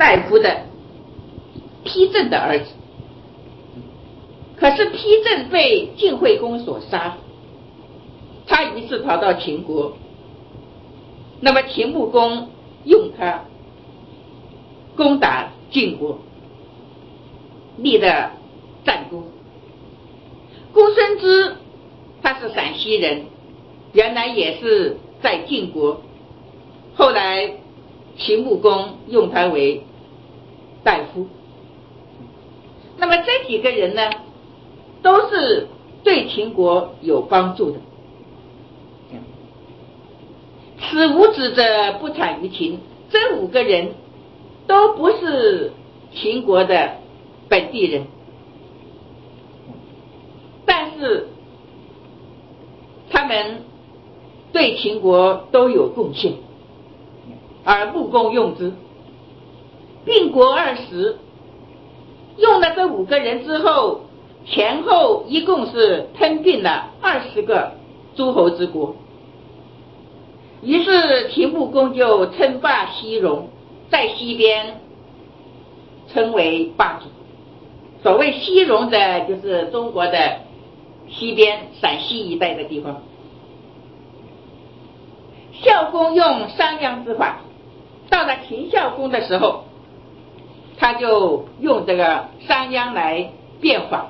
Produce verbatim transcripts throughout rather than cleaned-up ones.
大夫的丕正的儿子。可是丕正被晋惠公所杀，他于是逃到秦国。那么秦穆公用他攻打晋国，立了战功。公孙支他是陕西人，原来也是在晋国，后来秦穆公用他为大夫。那么这几个人呢，都是对秦国有帮助的。此五子者，不产于秦。这五个人都不是秦国的本地人，但是他们对秦国都有贡献，而穆公用之。并国二十，用了这五个人之后，前后一共是吞并了二十个诸侯之国。于是秦穆公就称霸西戎，在西边称为霸主。所谓西戎的，就是中国的西边陕西一带的地方。孝公用商鞅之法，到了秦孝公的时候，他就用这个商鞅来变法，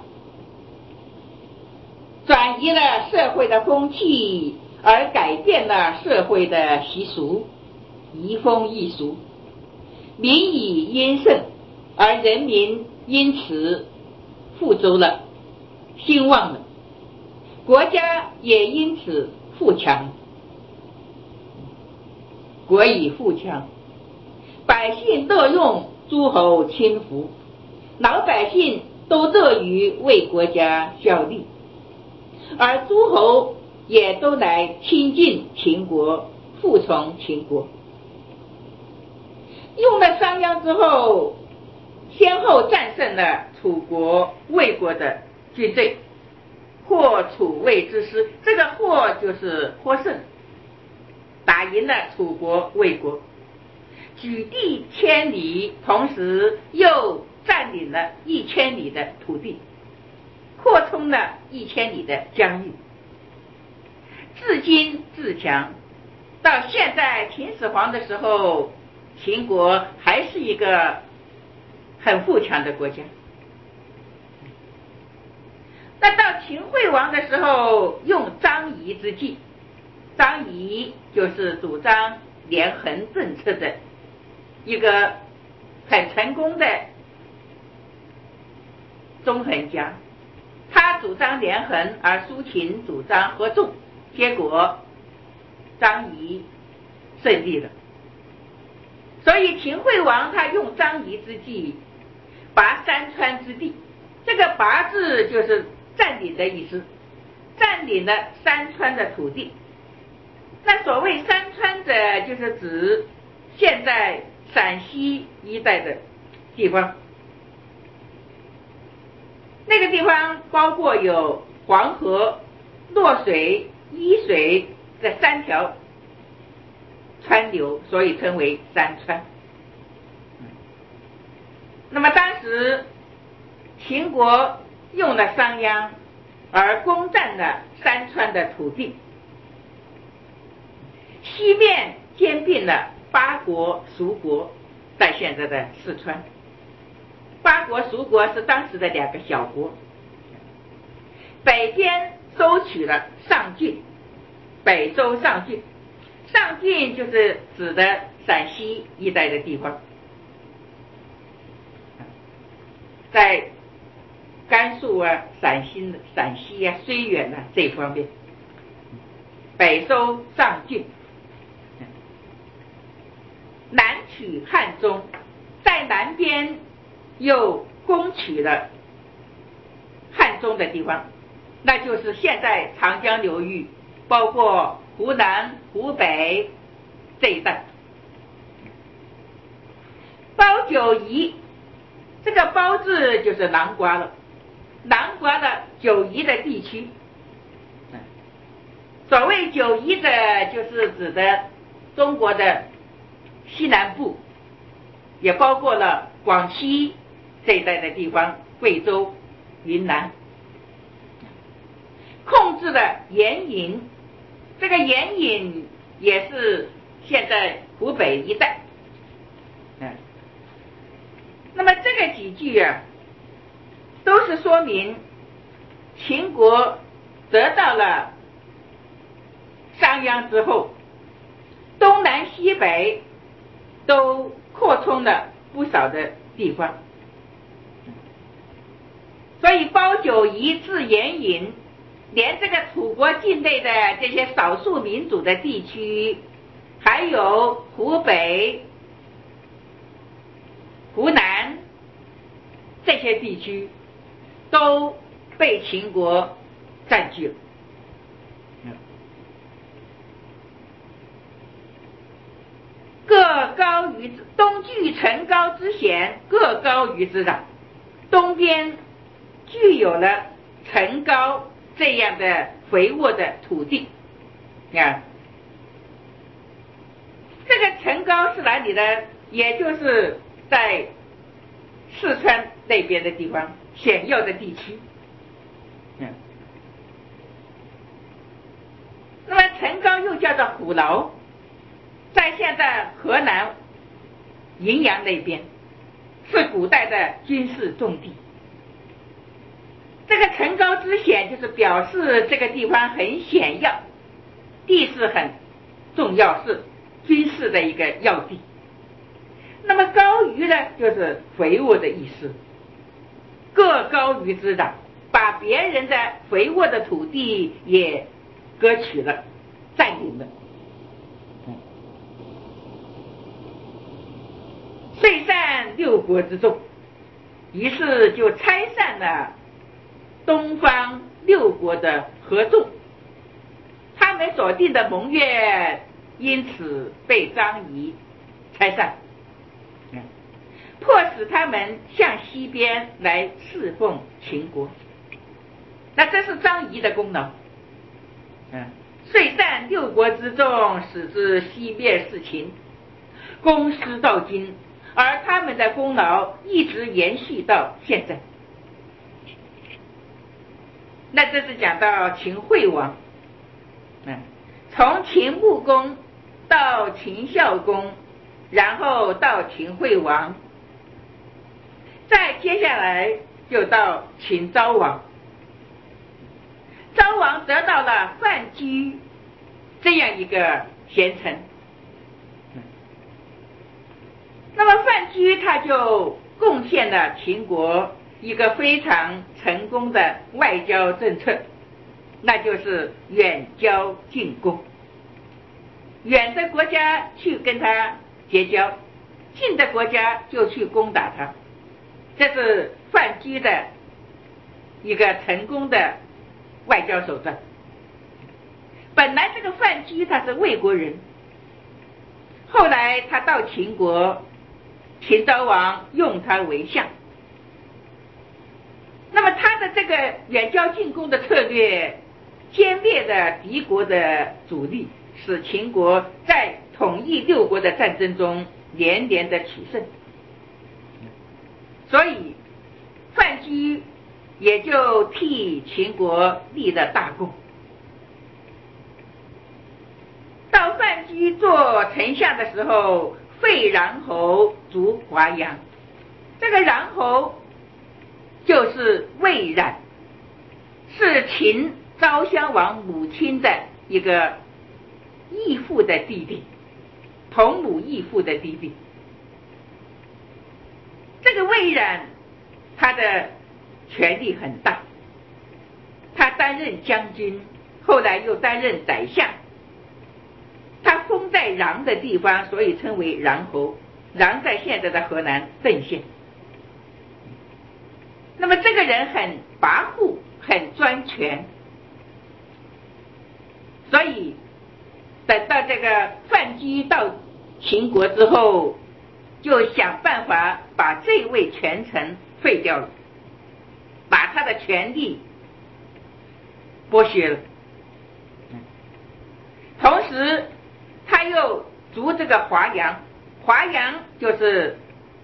转移了社会的风气，而改变了社会的习俗，移风易俗，民以殷盛，而人民因此富足了，兴旺了，国家也因此富强。国以富强，百姓乐用诸侯亲服，老百姓都乐于为国家效力，而诸侯也都来亲近秦国，服从秦国。用了商鞅之后，先后战胜了楚国、魏国的军队，获楚魏之师。这个获就是获胜，打赢了楚国、魏国，举地千里，同时又占领了一千里的土地，扩充了一千里的疆域。至今自强，到现在秦始皇的时候，秦国还是一个很富强的国家。那到秦惠王的时候，用张仪之计。张仪就是主张连横政策的一个很成功的纵横家，他主张连横，而苏秦主张合纵，结果张仪胜利了。所以秦惠王他用张仪之计，拔山川之地。这个拔字就是占领的意思，占领了山川的土地。那所谓山川者，就是指现在陕西一带的地方。那个地方包括有黄河、洛水、伊水这三条川流，所以称为山川。那么当时秦国用了商鞅，而攻占了山川的土地，西面兼并了八国、蜀国，在现在的四川。八国、蜀国是当时的两个小国。北边收取了上郡，北周上郡。上郡就是指的陕西一带的地方，在甘肃啊、陕西、陕西啊、绥远啊这方面，北收上郡。南取汉中，在南边又攻取了汉中的地方，那就是现在长江流域，包括湖南、湖北这一带。包九夷，这个包字就是囊括了，囊括了九夷的地区。所谓九夷的，就是指的中国的西南部也包括了广西这一带的地方，贵州、云南，控制了盐引，这个盐引也是现在湖北一带。嗯，那么这个几句啊，都是说明秦国得到了商鞅之后，东南西北都扩充了不少的地方，所以包九夷至盐引，连这个楚国境内的这些少数民族的地区，还有湖北、湖南这些地区都被秦国占据了。各高于东据城高之险，各高于之壤。东边具有了城高这样的肥沃的土地啊，这个城高是哪里呢？也就是在四川那边的地方，险要的地区。嗯，那么城高又叫做虎牢，在现在河南荥阳那边，是古代的军事重地。这个城高之险，就是表示这个地方很险要，地势很重要，是军事的一个要地。那么高于呢，就是肥沃的意思，各高于之壤，把别人的肥沃的土地也割取了，占领了。遂散六国之众，于是就拆散了东方六国的合众，他们所定的盟约因此被张仪拆散，迫使他们向西边来侍奉秦国。那这是张仪的功劳。嗯，遂散六国之众，使之西边事秦，公师到今，而他们的功劳一直延续到现在。那这是讲到秦惠王，嗯，从秦穆公到秦孝公，然后到秦惠王，再接下来就到秦昭王。昭王得到了范雎这样一个贤臣，那么范雎他就贡献了秦国一个非常成功的外交政策，那就是远交近攻。远的国家去跟他结交，近的国家就去攻打他，这是范雎的一个成功的外交手段。本来这个范雎他是魏国人，后来他到秦国，秦昭王用他为相，那么他的这个远交近攻的策略，歼灭了敌国的主力，使秦国在统一六国的战争中连连的取胜。所以范雎也就替秦国立了大功。到范雎做丞相的时候，废穰侯，逐华阳。这个穰侯就是魏冉，是秦昭襄王母亲的一个义父的弟弟，同母异父的弟弟。这个魏冉他的权力很大，他担任将军，后来又担任宰相，他封在穰的地方，所以称为穰侯。穰在现在的河南邓县。那么这个人很跋扈，很专权，所以等到这个范雎到秦国之后，就想办法把这位权臣废掉了，把他的权力剥削了。同时他又逐这个华阳，华阳就是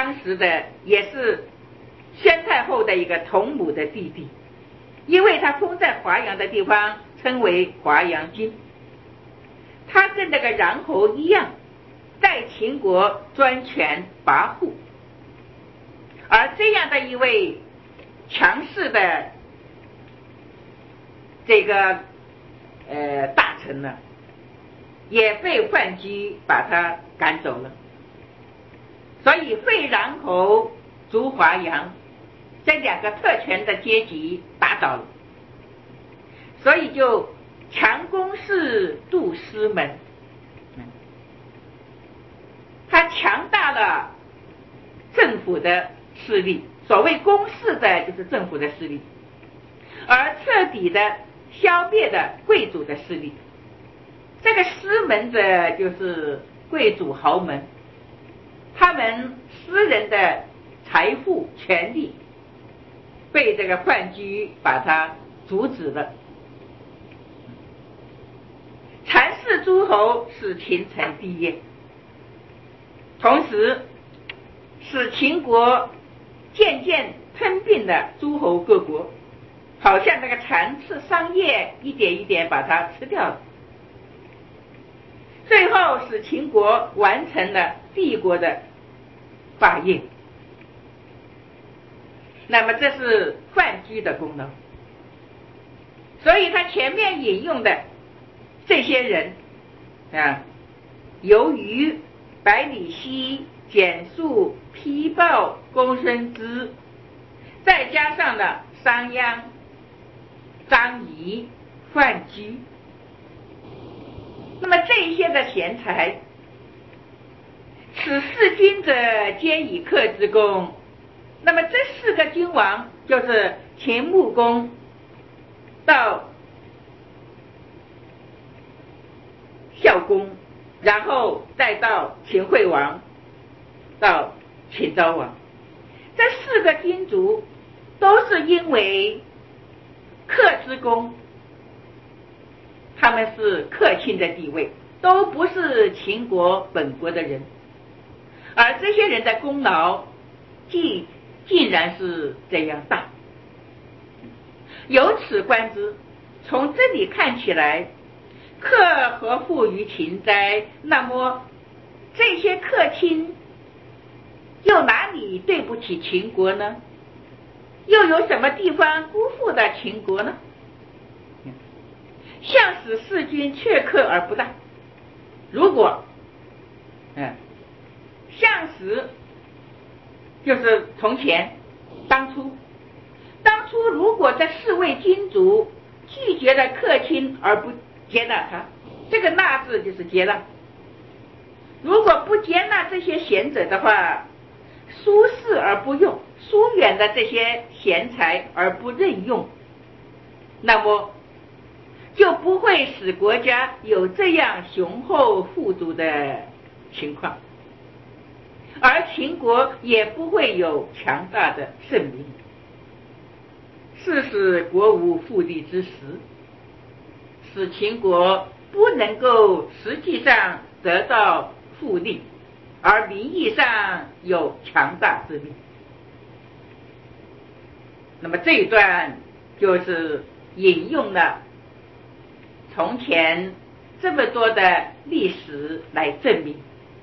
当时的也是宣太后的一个同母的弟弟，因为他封在华阳的地方称为华阳君。他跟那个穰侯一样，在秦国专权跋扈，而这样的一位强势的这个呃大臣呢，也被范雎把他赶走了。所以废穰侯逐华阳，这两个特权的阶级打倒了，所以就强攻势杜师门，他强大了政府的势力，所谓攻势的就是政府的势力，而彻底的消灭了贵族的势力。这个师门者就是贵族豪门，他们私人的财富权利被这个范雎把他阻止了。禅氏诸侯是秦城第一，同时使秦国渐渐吞并了诸侯各国，好像那个蚕吃桑叶，一点一点把它吃掉了，最后使秦国完成了帝国的霸业。那么这是范雎的功劳，所以他前面引用的这些人啊，由于百里奚、简述、丕豹、公孙支，再加上了商鞅、张仪、范雎，那么这些的贤才，此四君者皆以克之功。那么这四个君王就是秦穆公到孝公，然后再到秦惠王，到秦昭王，这四个君主都是因为克之功，他们是客卿的地位，都不是秦国本国的人，而这些人的功劳既竟然是这样大。由此观之，从这里看起来，克何负于秦哉？那么这些客卿又哪里对不起秦国呢？又有什么地方辜负了秦国呢？向使四君却克而不大。如果嗯，向使就是从前当初当初如果这四位君主拒绝了客卿而不接纳他，这个纳字就是接纳，如果不接纳这些贤者的话，疏视而不用，疏远了这些贤才而不任用，那么就不会使国家有这样雄厚富足的情况，而秦国也不会有强大的盛名，是使国无复利之时，使秦国不能够实际上得到复利，而名义上有强大之力。那么这一段就是引用了从前这么多的历史来证明。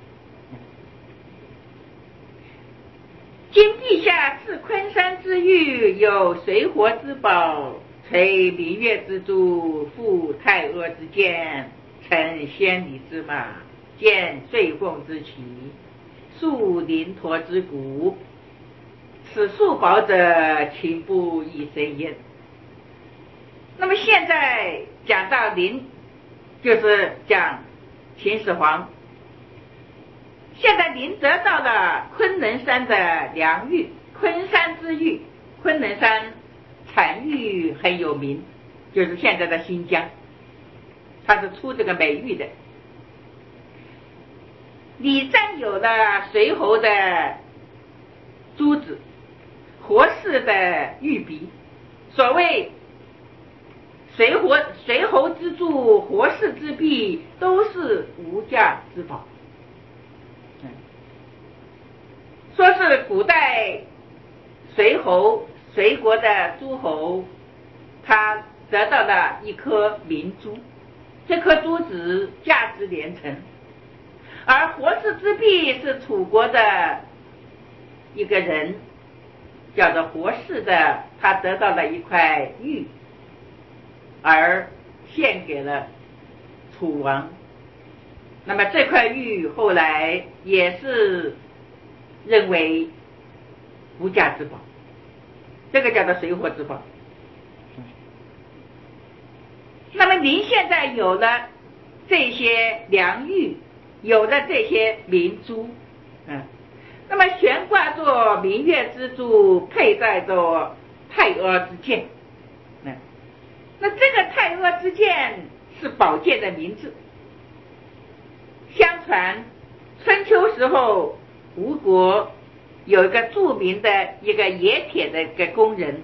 今陛下自昆山之玉，有水火之宝，垂明月之珠，赴太阿之剑，乘千里之马，见岁凤之旗，树灵驼之骨，此数宝者，秦不以谁焉。那么现在讲到临，就是讲秦始皇。现在您得到了昆仑山的良玉，昆山之玉，昆仑山产玉很有名，就是现在的新疆，它是出这个美玉的。你占有了随侯的珠子，活氏的玉璧，所谓随侯随侯之柱，活氏之璧，都是无价之宝。说是是古代隋侯隋国的诸侯，他得到了一颗明珠，这颗珠子价值连城。而活氏之璧是楚国的一个人叫做活氏的，他得到了一块玉，而献给了楚王。那么这块玉后来也是认为无价之宝，这个叫做水火之宝。那么您现在有了这些良玉，有了这些明珠，嗯，那么悬挂着明月之珠，佩戴着太阿之剑，嗯，那这个太阿之剑是宝剑的名字。相传春秋时候，吴国有一个著名的一个冶铁的一个工人，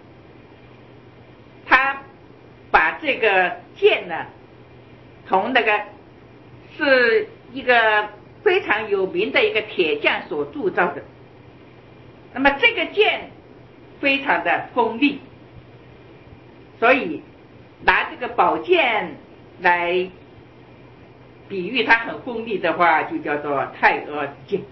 他把这个剑呢，从那个是一个非常有名的一个铁匠所铸造的。那么这个剑非常的锋利，所以拿这个宝剑来比喻它很锋利的话，就叫做太阿之剑。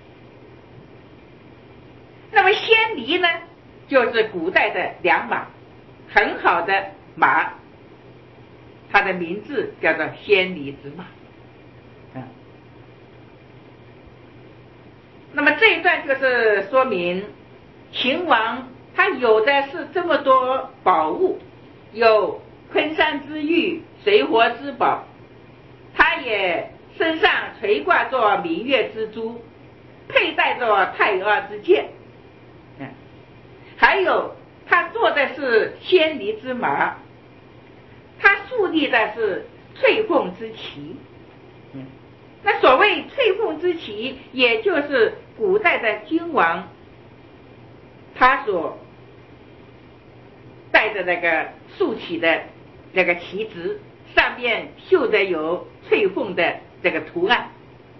那么先离呢，就是古代的良马，很好的马，它的名字叫做先离之马。嗯，那么这一段就是说明秦王他有的是这么多宝物，有昆山之玉、水火之宝，他也身上垂挂着明月之珠，佩戴着太阿之剑，嗯，还有他坐的是先离之马，他树立的是翠凤之旗，嗯，那所谓翠凤之旗，也就是古代的君王他所带着那个竖起的那个旗帜，上面绣着有翠凤的这个图案，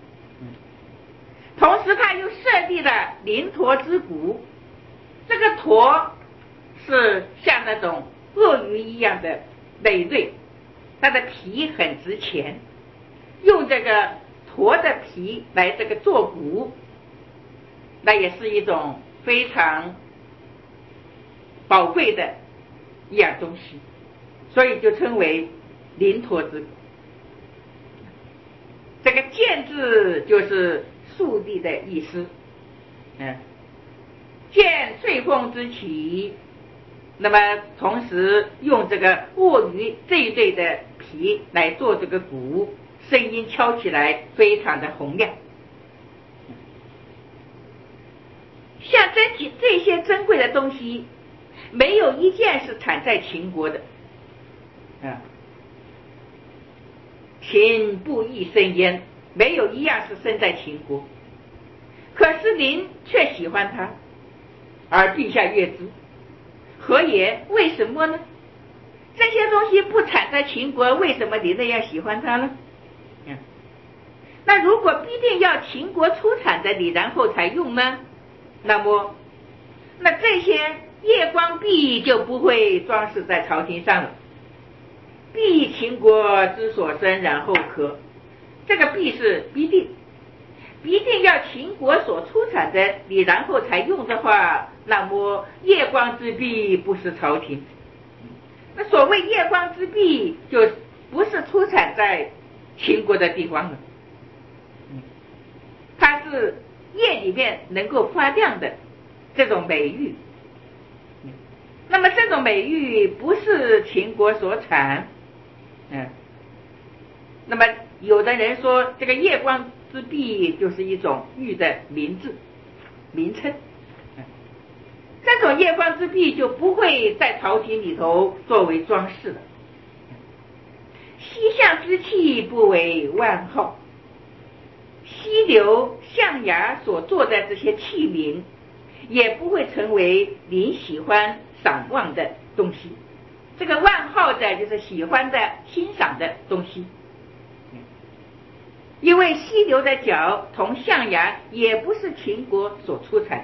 同时他又设立了灵驼之鼓，这个驼是像那种鳄鱼一样的美锐，它的皮很值钱，用这个驼的皮来这个做鼓，那也是一种非常宝贵的一样东西，所以就称为灵驼之鼓。这个剑字就是竖立的意思，嗯，剑翠凤之旗，那么同时用这个鳄鱼这一对的皮来做这个鼓，声音敲起来非常的洪亮。像这这些珍贵的东西，没有一件是产在秦国的，啊，秦不易生焉，没有一样是生在秦国。可是您却喜欢它，而陛下悦之，何也？为什么呢？这些东西不产在秦国，为什么你那样喜欢它呢？嗯，那如果必定要秦国出产的你然后才用呢？那么那这些夜光璧就不会装饰在朝廷上了。必秦国之所生，然后可，这个必是必定，必定要秦国所出产的你然后才用的话，那么夜光之璧不是朝廷。那所谓夜光之璧，就不是出产在秦国的地方了，它是夜里面能够发亮的这种美玉。那么这种美玉不是秦国所产，嗯，那么有的人说这个夜光之璧就是一种玉的名字名称，嗯，这种夜光之璧就不会在朝廷里头作为装饰了。西象之器不为万号，西流象牙所做的这些器皿也不会成为您喜欢赏望的东西。这个万好的就是喜欢的欣赏的东西。 因为犀牛的角同象牙也不是秦国所出产的，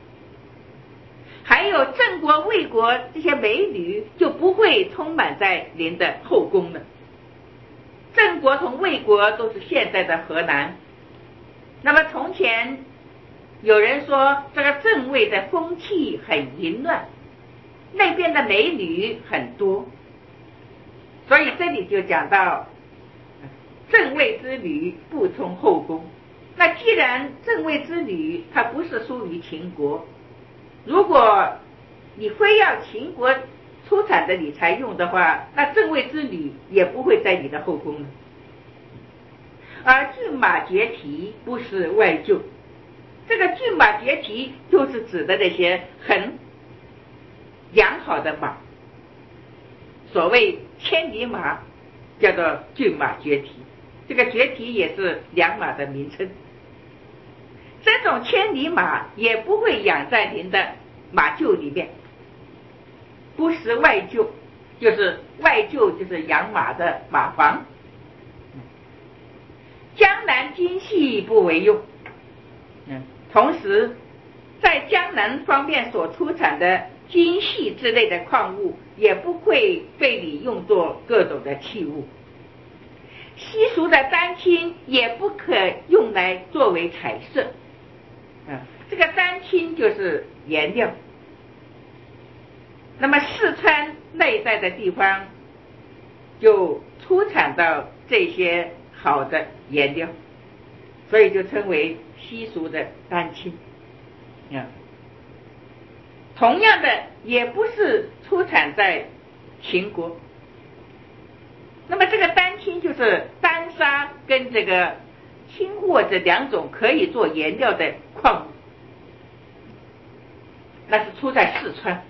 还有郑国、魏国这些美女就不会充满在您的后宫了。郑国同魏国都是现在的河南，那么从前有人说这个郑魏的风气很淫乱，那边的美女很多，所以这里就讲到郑魏之女不充后宫。那既然郑魏之女它不是属于秦国，如果你非要秦国出产的你才用的话，那郑魏之女也不会在你的后宫了。而骏马绝蹄不是外厩，这个骏马绝蹄就是指的那些很良好的马，所谓千里马叫做骏马绝蹄，这个绝蹄也是良马的名称。这种千里马也不会养在您的马厩里面，不是外厩，就是外厩就是养马的马房。江南精细不为用，嗯，同时在江南方面所出产的精细之类的矿物也不会被你用作各种的器物。稀疏的丹青也不可用来作为彩色，嗯，这个丹青就是颜料。那么四川那一带的地方就出产到这些好的颜料，所以就称为稀疏的丹青。嗯，同样的也不是出产在秦国。那么这个丹青就是丹砂跟这个青货这两种可以做颜料的矿物，那是出在四川。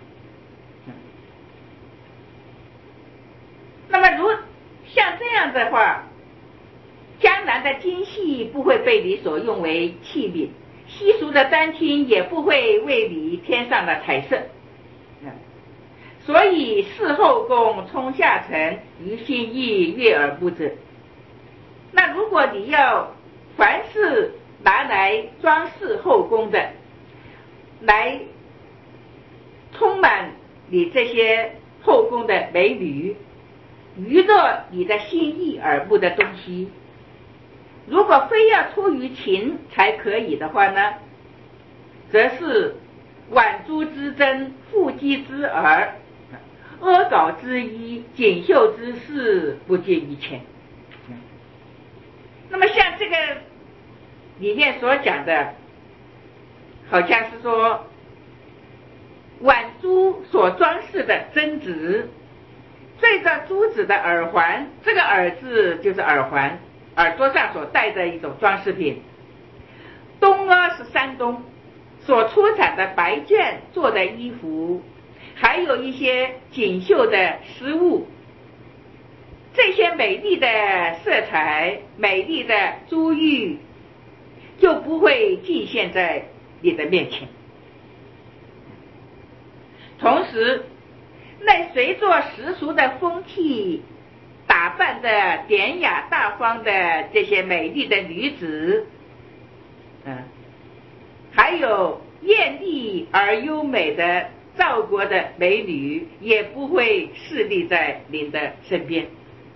那么如像这样的话，江南的精细不会被你所用为器皿，稀疏的丹青也不会为你添上了彩色。所以事后宫冲下层，于心意悦而不止。那如果你要凡是拿来装饰后宫的，来充满你这些后宫的美女，娱乐你的心意耳目的东西，如果非要出于情才可以的话呢，则是挽珠之针，缚鸡之耳，阿缟之衣，锦绣之饰，不见一钱。那么像这个里面所讲的，好像是说挽珠所装饰的针子，缀着珠子的耳环，这个耳字就是耳环，耳朵上所戴的一种装饰品。东阿是山东所出产的白绢做的衣服，还有一些锦绣的饰物，这些美丽的色彩，美丽的珠玉就不会尽现在你的面前。同时那随着世俗的风气打扮的典雅大方的这些美丽的女子，嗯，还有艳丽而优美的赵国的美女也不会侍立在您的身边。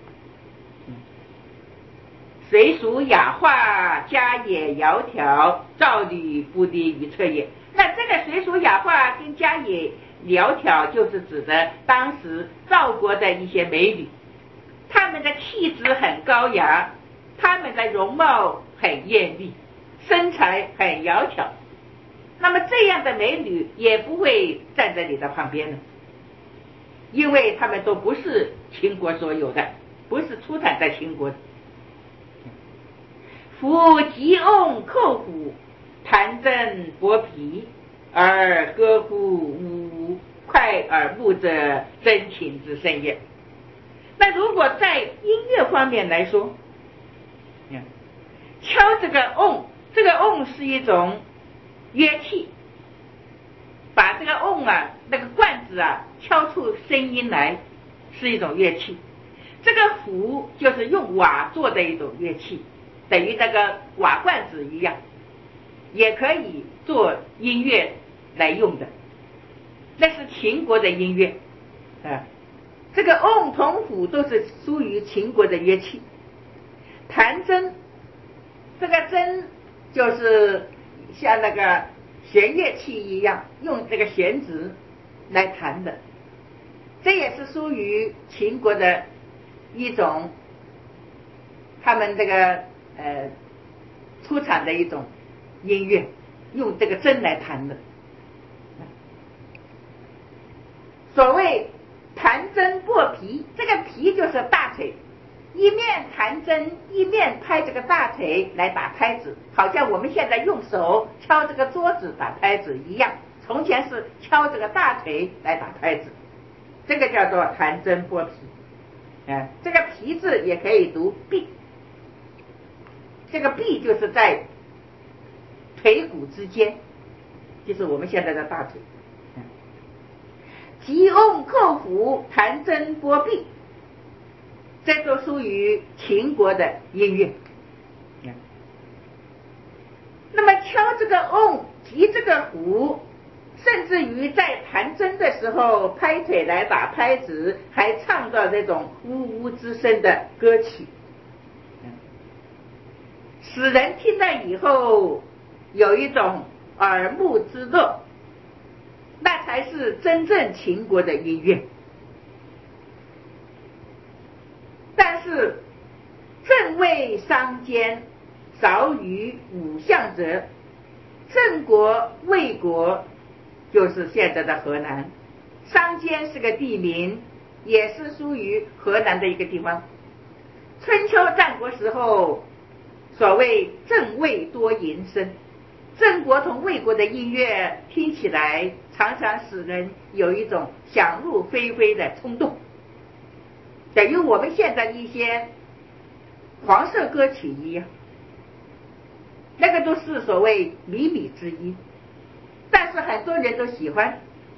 随俗雅化，家也窈窕，赵女不低于侧也。那这个随俗雅化跟家也窈窕就是指的当时赵国的一些美女，她们的气质很高雅，她们的容貌很艳丽，身材很窈窕。那么这样的美女也不会站在你的旁边的，因为她们都不是秦国所有的，不是出产在秦国的。夫吉瓮扣虎，弹振薄皮，而歌乎吾快耳目者，真情之深也。那如果在音乐方面来说，敲这个瓮，这个瓮是一种乐器，把这个瓮啊，那个罐子啊敲出声音来，是一种乐器。这个虎就是用瓦做的一种乐器， 等于那个瓦罐子一样，也可以做音乐来用的，那是秦国的音乐啊。这个瓮、铜、斧都是属于秦国的乐器。弹筝，这个筝就是像那个弦乐器一样，用这个弦子来弹的，这也是属于秦国的一种，他们这个呃出产的一种音乐，用这个筝来弹的。所谓弹筝拨皮，这个皮就是大腿，一面弹筝一面拍这个大腿来打拍子，好像我们现在用手敲这个桌子打拍子一样，从前是敲这个大腿来打拍子，这个叫做弹筝拨皮。啊，这个皮字也可以读臂，这个臂就是在腿骨之间，就是我们现在的大腿。击瓮扣斧弹筝拨臂，这都属于秦国的音乐。那么敲这个瓮，击这个斧，甚至于在弹筝的时候拍腿来打拍子，还唱到这种呜呜之声的歌曲，使人听了以后有一种耳目之乐，那才是真正秦国的音乐。但是正位商间，少于五象者，郑国、魏国就是现在的河南，商间是个地名，也是属于河南的一个地方。春秋战国时候，所谓郑魏多淫声，郑国同魏国的音乐听起来常常使人有一种想入非非的冲动，等于我们现在一些黄色歌曲一样，那个都是所谓靡靡之音，但是很多人都喜欢。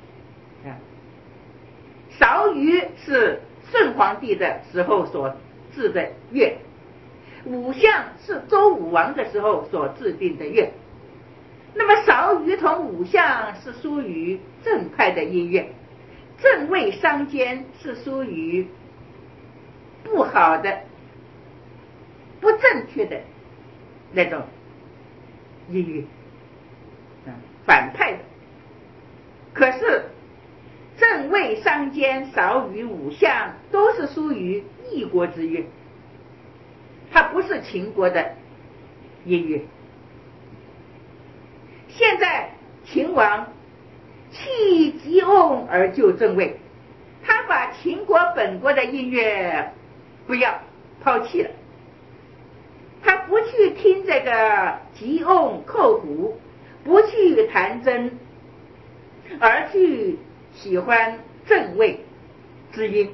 韶虞是舜皇帝的时候所制的乐，五象是周武王的时候所制定的乐。那么韶虞同五象是属于正派的音乐，正位商间是属于不好的、不正确的那种音乐，反派的。可是正位商间、韶虞五象都是属于异国之乐，它不是秦国的音乐。现在秦王弃击瓮而就正位，他把秦国本国的音乐不要抛弃了，他不去听这个击瓮扣斧，不去弹筝，而去喜欢正位之音，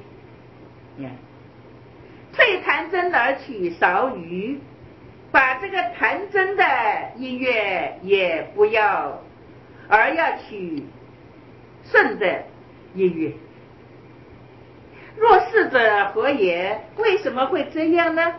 退弹筝而取韶虞，把这个弹筝的音乐也不要，而要取舜的音乐。若是者何也？为什么会这样呢？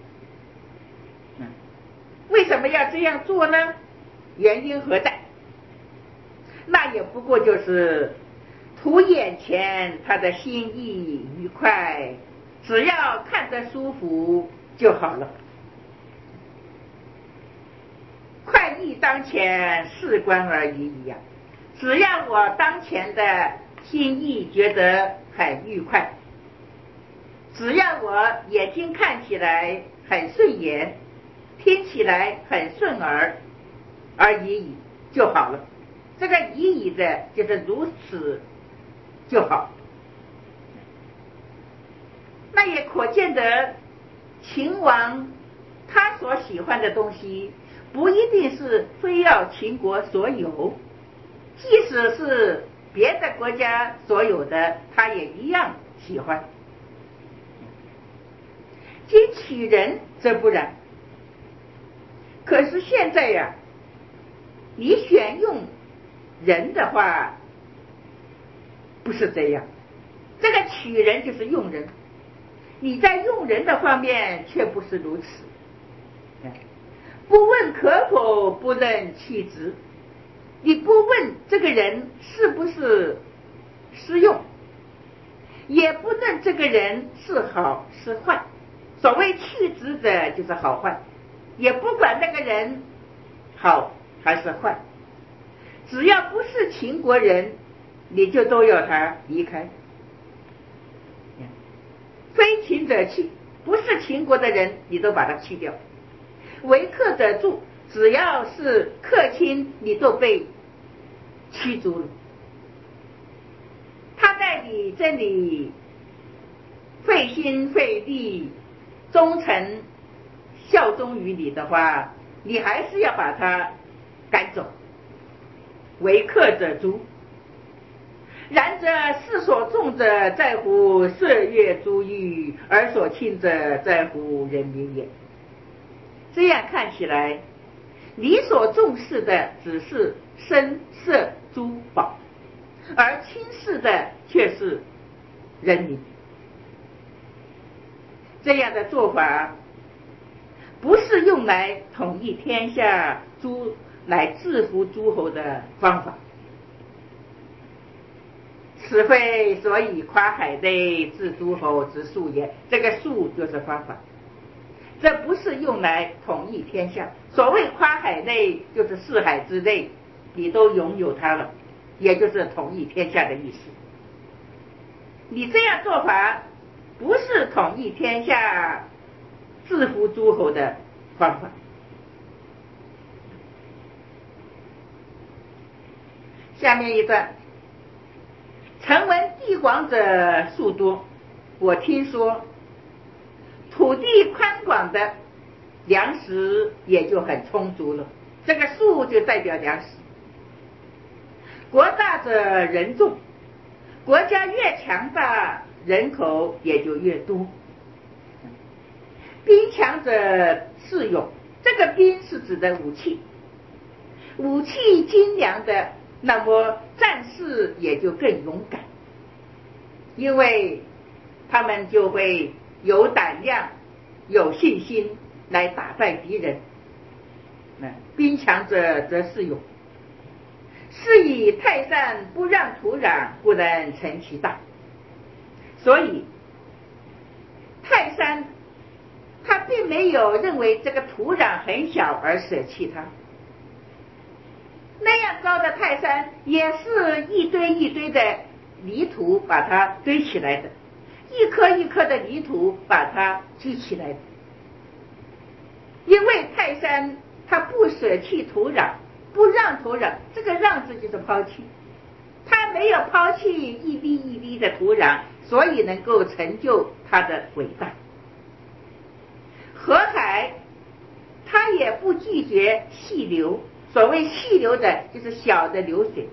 为什么要这样做呢？原因何在？那也不过就是图眼前他的心意愉快，只要看得舒服就好了。快意当前，事关而已一样，只要我当前的心意觉得很愉快，只要我眼睛看起来很顺眼，听起来很顺耳而已就好了。这个已矣的就是如此就好。那也可见得秦王他所喜欢的东西不一定是非要秦国所有，即使是别的国家所有的他也一样喜欢。今取人则不然，可是现在呀，你选用人的话不是这样，这个取人就是用人，你在用人的方面却不是如此。 不问可否，不论其职。你不问这个人是不是适用，也不论这个人是好是坏。所谓弃职者就是好坏，也不管那个人好还是坏，只要不是秦国人，你就都要他离开。非秦者弃，不是秦国的人你都把他弃掉。为客者助，只要是客卿你都被驱逐了。他在你这里费心费力，忠诚效忠于你的话，你还是要把他赶走。为客者诛。然则世所重者在乎射月珠玉，而所轻者在乎人民也。这样看起来，你所重视的只是声色珠宝，而轻视的却是人民。这样的做法不是用来统一天下诸来制服诸侯的方法。此非所以夸海内治诸侯之术也。这个术就是方法，这不是用来统一天下。所谓夸海内，就是四海之内你都拥有它了，也就是统一天下的意思。你这样做法不是统一天下制服诸侯的方法。下面一段，臣闻地广者粟多，我听说土地宽广的粮食也就很充足了。这个粟就代表粮食。国大者人众，国家越强大，人口也就越多。兵强者士勇，这个兵是指的武器，武器精良的，那么战士也就更勇敢，因为他们就会有胆量有信心来打败敌人。兵强者则士勇。是以泰山不让土壤，不能成其大。所以泰山他并没有认为这个土壤很小而舍弃它。那样高的泰山也是一堆一堆的泥土把它堆起来的，一颗一颗的泥土把它积起来的。因为泰山它不舍弃土壤，不让土壤，这个让字就是抛弃，他没有抛弃一滴一滴的土壤，所以能够成就他的伟大。河海他也不拒绝细流，所谓细流的就是小的流水。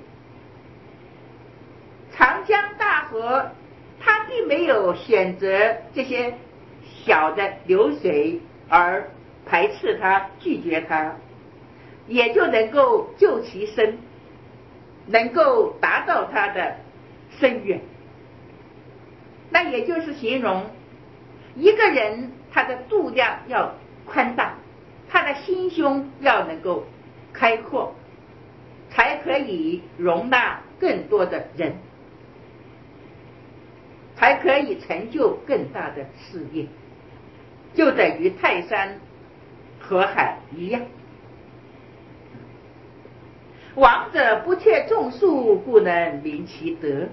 长江大河他并没有选择这些小的流水而排斥它，拒绝它，也就能够就其深，能够达到它的深远。那也就是形容一个人他的度量要宽大，他的心胸要能够开阔，才可以容纳更多的人，才可以成就更大的事业。就等于泰山河海一样。王者不却众数，故能明其德。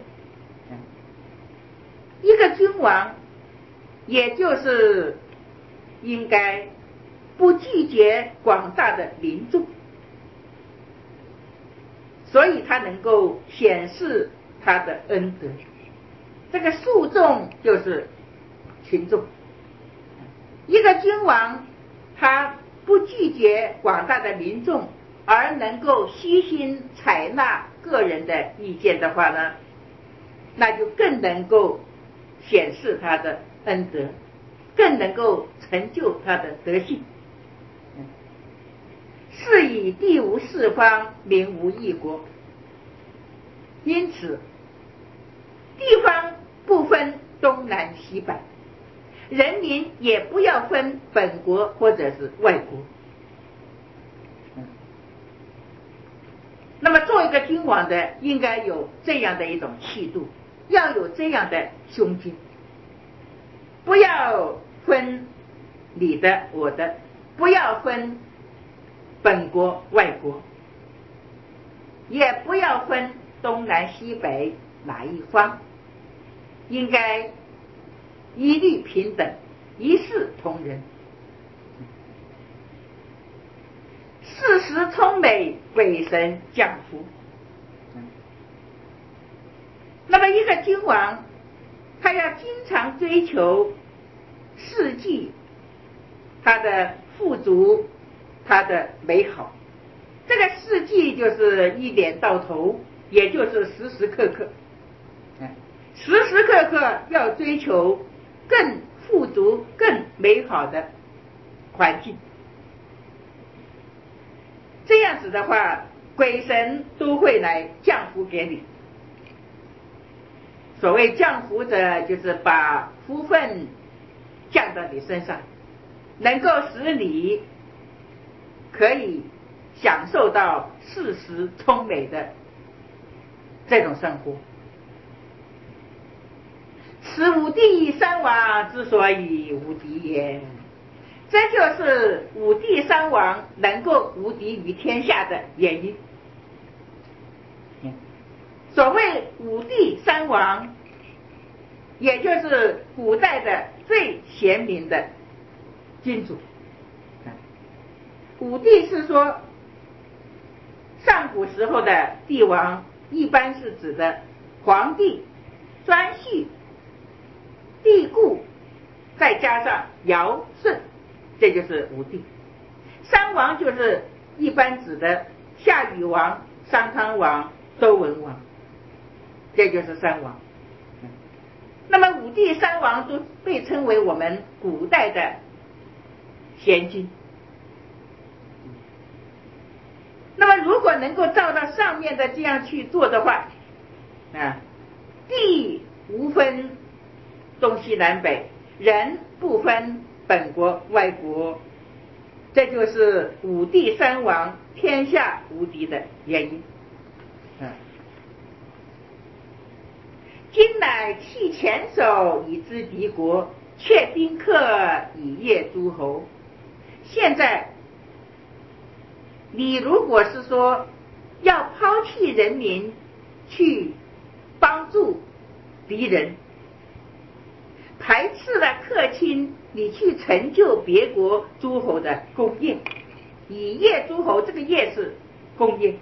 一个君王也就是应该不拒绝广大的民众，所以他能够显示他的恩德。这个庶众就是群众。一个君王他不拒绝广大的民众，而能够悉心采纳个人的意见的话呢，那就更能够显示他的恩德，更能够成就他的德性。是以地无四方，民无异国。因此地方不分东南西北，人民也不要分本国或者是外国。 做个君王的应该有这样的一种气度，要有这样的胸襟，不要分你的我的，不要分本国外国，也不要分东南西北哪一方，应该一律平等，一视同仁。事实充美，鬼神降福。那么一个君王，他要经常追求事迹，他的富足，他的美好。这个事迹就是一点到头，也就是时时刻刻，时时刻刻要追求更富足、更美好的环境。这样子的话，鬼神都会来降福给你。所谓降福者，就是把福分降到你身上，能够使你可以享受到事实充美的这种生活。此五帝三王之所以无敌也，这就是五帝三王能够无敌于天下的原因。所谓五帝三王，也就是古代的最贤明的君主。五帝是说上古时候的帝王，一般是指的皇帝、颛顼、帝喾，再加上尧舜，这就是五帝。三王就是一般指的夏禹王、商汤王、周文王，这就是三王。那么五帝三王都被称为我们古代的贤君。那么如果能够照到上面的这样去做的话，啊，地无分东西南北，人不分本国外国，这就是五帝三王天下无敌的原因。啊，今乃弃黔首以资敌国，却宾客以业诸侯。现在你如果是说要抛弃人民去帮助敌人，排斥了客卿，你去成就别国诸侯的功业，以业诸侯，这个业是功业，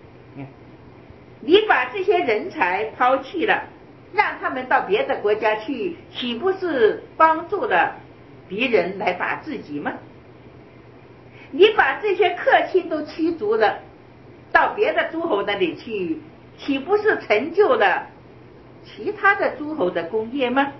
你把这些人才抛弃了，让他们到别的国家去，岂不是帮助了敌人来打自己吗？你把这些客卿都驱逐了，到别的诸侯那里去，岂不是成就了其他的诸侯的功业吗？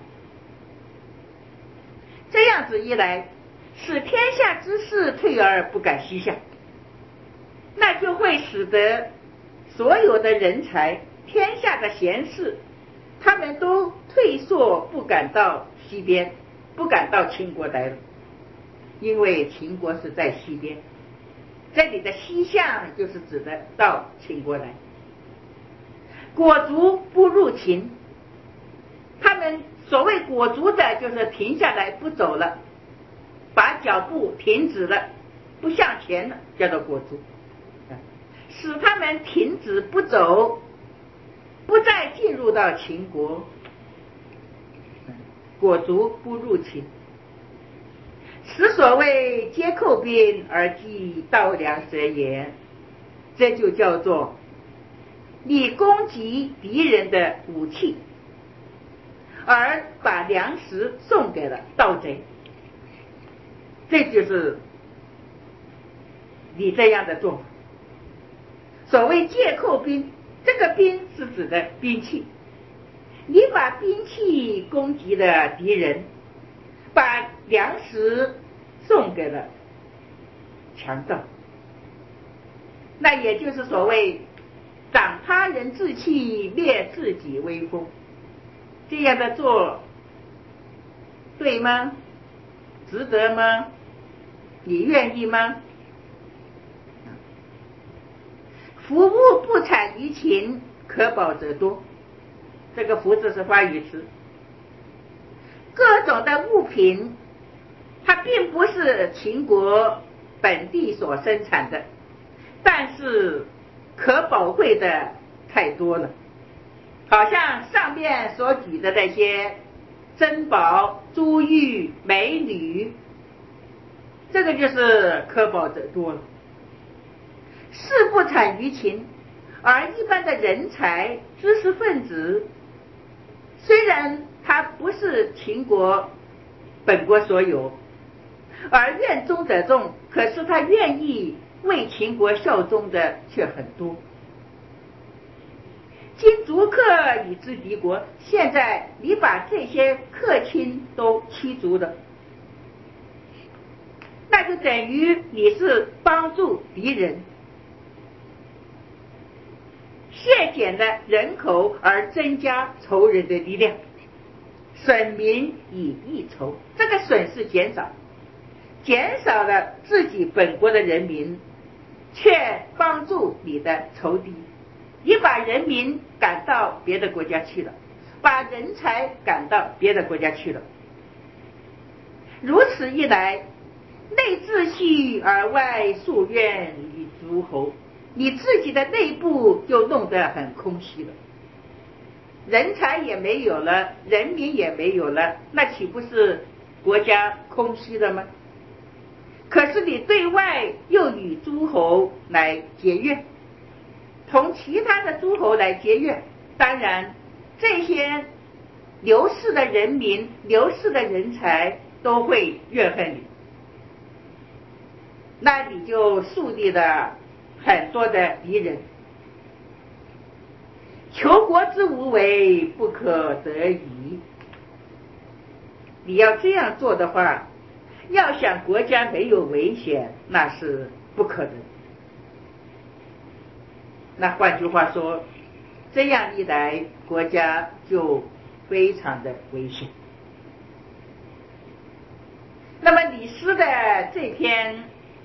这样子一来，使天下之士退而不敢西向，那就会使得所有的人才，天下的贤士，他们都退缩，不敢到西边，不敢到秦国来了。因为秦国是在西边，这里的西向就是指的到秦国来。裹足不入秦，他们所谓裹足的，就是停下来不走了，把脚步停止了，不向前了，叫做裹足，使他们停止不走，不再进入到秦国，裹足不入秦。此所谓皆寇兵而击盗粮者也，这就叫做你攻击敌人的武器，而把粮食送给了盗贼，这就是你这样的做法。所谓借寇兵，这个兵是指的兵器，你把兵器攻击了敌人，把粮食送给了强盗，那也就是所谓长他人志气，灭自己威风，这样的做对吗？值得吗？你愿意吗？ 福物不产于秦，可保则多。这个福字是发语词，各种的物品它并不是秦国本地所生产的，但是可宝贵的太多了，好像上面所举的那些珍宝、珠玉、美女，这个就是可宝者多了。事不产于秦，而一般的人才、知识分子，虽然他不是秦国本国所有，而愿忠者众，可是他愿意为秦国效忠的却很多。今逐客以知敌国，现在你把这些客卿都驱逐了，那就等于你是帮助敌人，削减了人口而增加仇人的力量，损民以益仇。这个损是减少，减少了自己本国的人民，却帮助你的仇敌。你把人民赶到别的国家去了，把人才赶到别的国家去了。如此一来，内秩序而外夙愿与诸侯，你自己的内部就弄得很空虚了，人才也没有了，人民也没有了，那岂不是国家空虚了吗？可是你对外又与诸侯来结怨，同其他的诸侯来结怨，当然这些流逝的人民、流逝的人才都会怨恨你，那你就树立了很多的敌人。求国之无为，不可得已。你要这样做的话，要想国家没有危险，那是不可能。那换句话说，这样一来，国家就非常的危险。那么李斯的这篇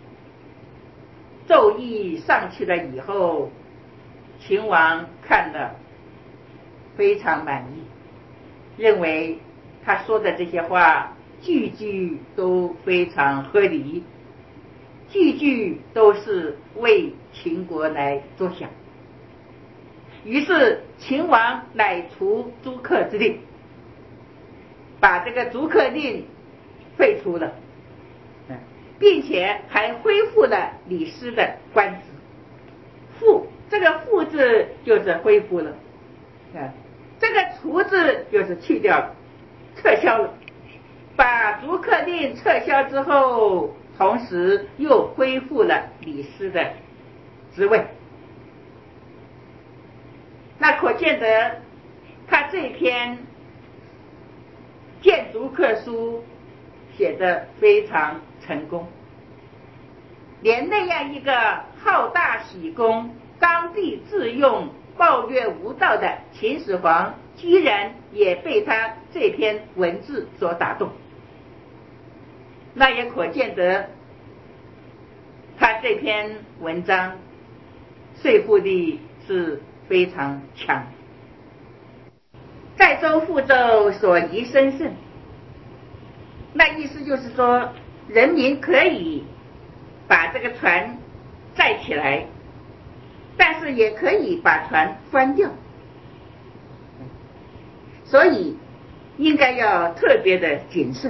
奏议上去了以后，秦王看了非常满意，认为他说的这些话句句都非常合理，句句都是为秦国来着想。于是秦王乃除逐客之令，把这个逐客令废除了，并且还恢复了李斯的官职。复，这个复字就是恢复了，这个除字就是去掉了，撤销了。把逐客令撤销之后，同时又恢复了李斯的职位。那可见得他这篇谏逐客书写得非常成功，连那样一个好大喜功、刚愎自用、暴虐无道的秦始皇，居然也被他这篇文字所打动。那也可见得他这篇文章说服力是非常强。载舟覆舟，所宜生胜，那意思就是说，人民可以把这个船载起来，但是也可以把船翻掉，所以应该要特别的谨慎。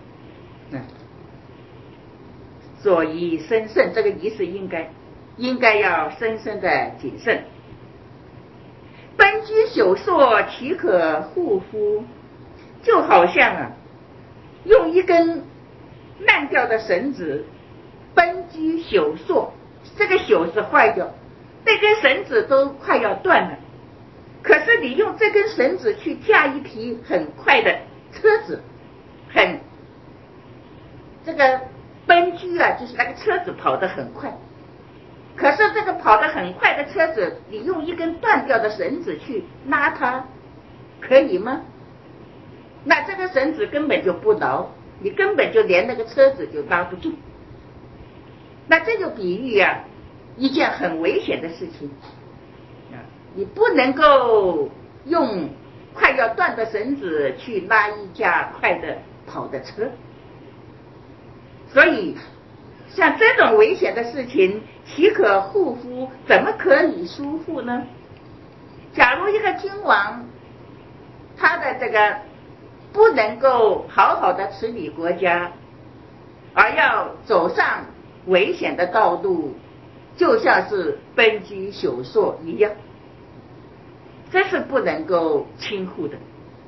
所宜生胜，这个宜是应该，应该要深深的谨慎。奔居朽硕，岂可护乎？就好像啊，用一根烂掉的绳子，奔居朽硕，这个朽是坏掉，那根绳子都快要断了，可是你用这根绳子去驾一匹很快的车子，很这个奔居啊，就是那个车子跑得很快，可是这个跑得很快的车子，你用一根断掉的绳子去拉它，可以吗？那这个绳子根本就不牢，你根本就连那个车子就拉不住。那这个比喻啊， 一件很危险的事情啊，你不能够用快要断的绳子去拉一架快的跑的车。所以像这种危险的事情，岂可护夫？怎么可以疏忽呢？假如一个君王他的这个不能够好好的治理国家，而要走上危险的道路，就像是奔居朽硕一样，这是不能够轻忽的。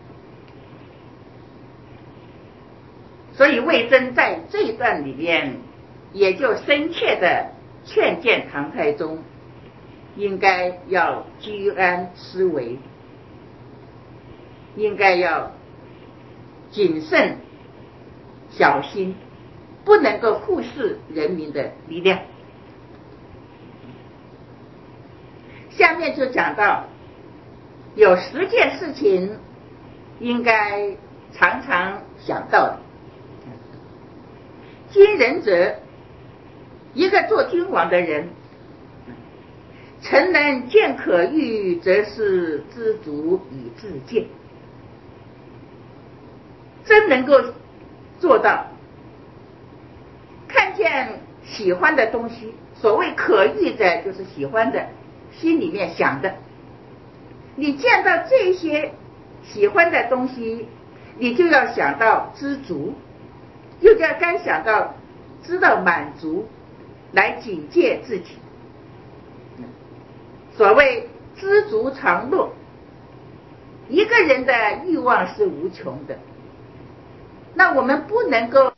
所以魏征在这一段里面也就深切的劝谏唐太宗，应该要居安思危，应该要谨慎小心，不能够忽视人民的力量。下面就讲到有十件事情应该常常想到的。今人者，一个做君王的人，臣能见可欲，则是知足以自见。真能够做到看见喜欢的东西，所谓可欲者就是喜欢的，心里面想的，你见到这些喜欢的东西，你就要想到知足，又要该想到知道满足，来警戒自己。所谓知足常乐，一个人的欲望是无穷的，那我们不能够